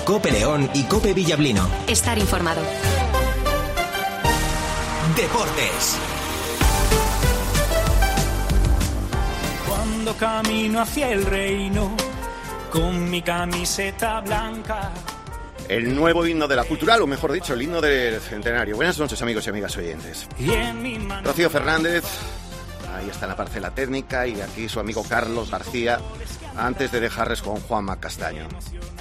Cope León y Cope Villablino. Estar informado. Deportes. Cuando camino hacia el reino con mi camiseta blanca. El nuevo himno de la cultural, o mejor dicho, el himno del centenario. Buenas noches, amigos y amigas oyentes. Rocío Fernández, ahí está la parcela técnica, y aquí su amigo Carlos García, antes de dejarles con Juanma Castaño.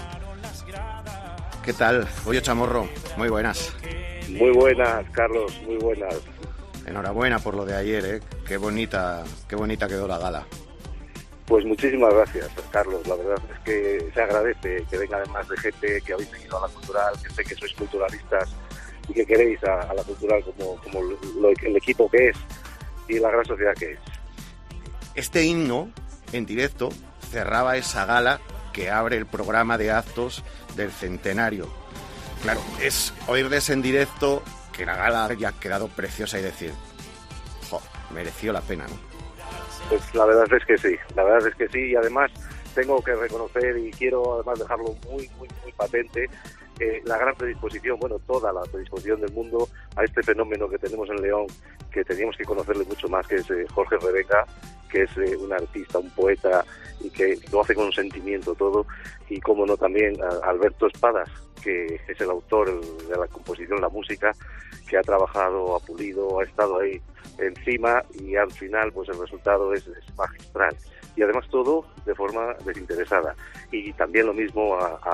¿Qué tal, Goyo Chamorro? Muy buenas. Muy buenas, Carlos, muy buenas. Enhorabuena por lo de ayer, ¿eh? Qué bonita quedó la gala. Pues muchísimas gracias, Carlos. La verdad es que se agradece que venga además de gente que habéis venido a la cultural, que sé que sois culturalistas y que queréis a la cultural como el equipo que es y la gran sociedad que es. Este himno, en directo, cerraba esa gala que abre el programa de actos del centenario. Claro, es oírles en directo que la gala haya quedado preciosa y decir, mereció la pena, ¿no? Pues la verdad es que sí, y además tengo que reconocer y quiero además dejarlo muy patente, la gran predisposición, toda la predisposición del mundo a este fenómeno que tenemos en León, que teníamos que conocerle mucho más, que es Jorge Revenga, que es un artista, un poeta, y que lo hace con un sentimiento todo, y como no también a Alberto Espadas, que es el autor de la composición, la música, que ha trabajado, ha pulido, ha estado ahí encima, y al final pues el resultado es magistral, y además todo de forma desinteresada. Y también lo mismo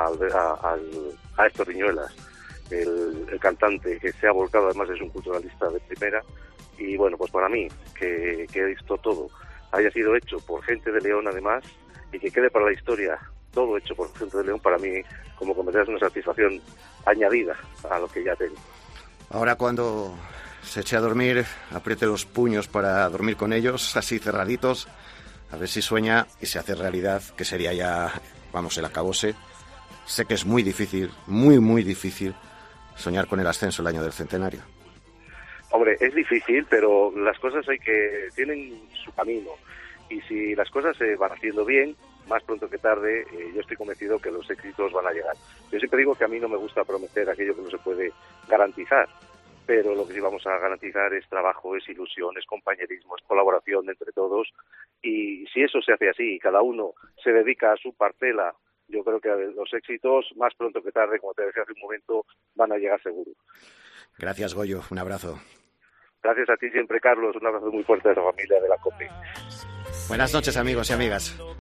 a Héctor Riñuelas, el cantante, que se ha volcado, además es un culturalista de primera, y bueno, pues para mí que esto todo haya sido hecho por gente de León además, y que quede para la historia todo hecho por gente de León, para mí como cometer es una satisfacción añadida a lo que ya tengo. Ahora cuando se eche a dormir, apriete los puños para dormir con ellos, así cerraditos, a ver si sueña y se hace realidad, que sería ya, el acabose. Sé que es muy difícil, muy difícil, soñar con el ascenso el año del centenario. Hombre, es difícil, pero las cosas tienen su camino, y si las cosas se van haciendo bien, más pronto que tarde, yo estoy convencido que los éxitos van a llegar. Yo siempre digo que a mí no me gusta prometer aquello que no se puede garantizar, pero lo que sí vamos a garantizar es trabajo, es ilusión, es compañerismo, es colaboración entre todos, y si eso se hace así, y cada uno se dedica a su parcela, yo creo que los éxitos, más pronto que tarde, como te decía hace un momento, van a llegar seguro. Gracias, Goyo, un abrazo. Gracias a ti siempre, Carlos, un abrazo muy fuerte a la familia de la COPE. Buenas noches, amigos y amigas.